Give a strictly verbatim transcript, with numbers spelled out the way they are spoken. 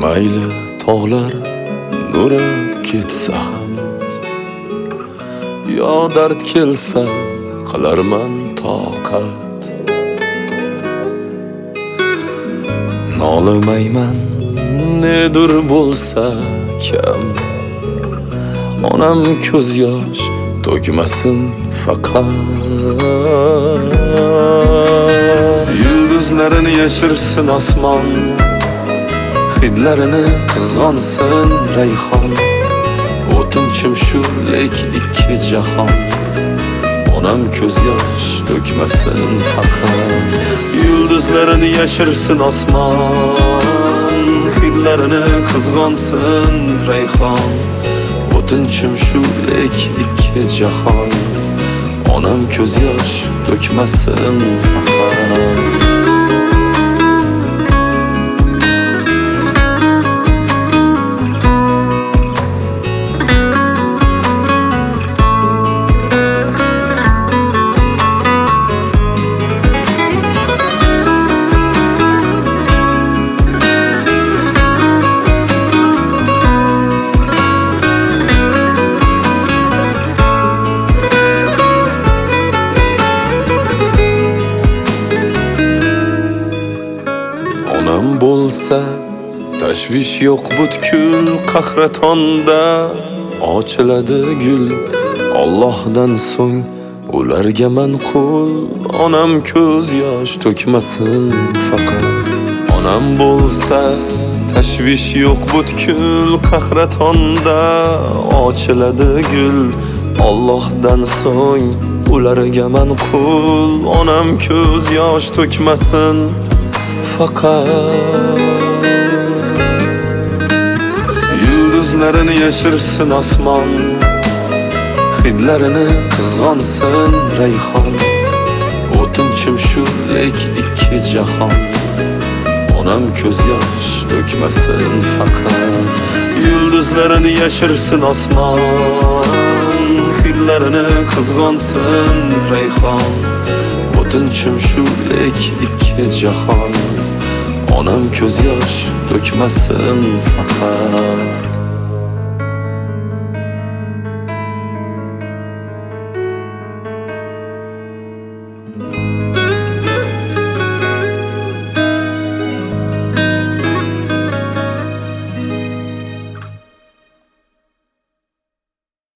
Mayli tog'lar nurab ketsa ham, yo dard kelsa qilarman toqat. Nolimayman nedir bo'lsa kam, onam ko'z yosh to'kmasin faqat. Yulduzlarini yashirsin osmon, hidlarini qizg'onsin rayhon. O'tinchim shu lek ikki jahon, onam ko'z yosh to'kmasin faqat. Yulduzlarini yashirsin osmon, hidlarini qizg'onsin rayhon. O'tinchim shu lek ikki jahon, onam ko'z yosh to'kmasin faqat. Onam bo'lsa tashvish yo'q butkul qahratonda, ochiladi gul Allohdan so'ng ularga manqul. Onam ko'z yosh to'kmasin faqat. Onam bo'lsa tashvish yo'q butkul qahratonda, ochiladi gul Allohdan so'ng ularga manqul. Onam ko'z yosh to'kmasin faqat. Yulduzlarini yashirsin osmon, hidlarini qizg'onsin rayhon. O'tinchim shu lek ikki jahon, onam ko'z yosh to'kmasin faqat. Yulduzlarini yashirsin osmon, hidlarini qizg'onsin rayhon. O'tinchim shu lek ikki jahon, onam ko'z yosh to'kmasin faqat.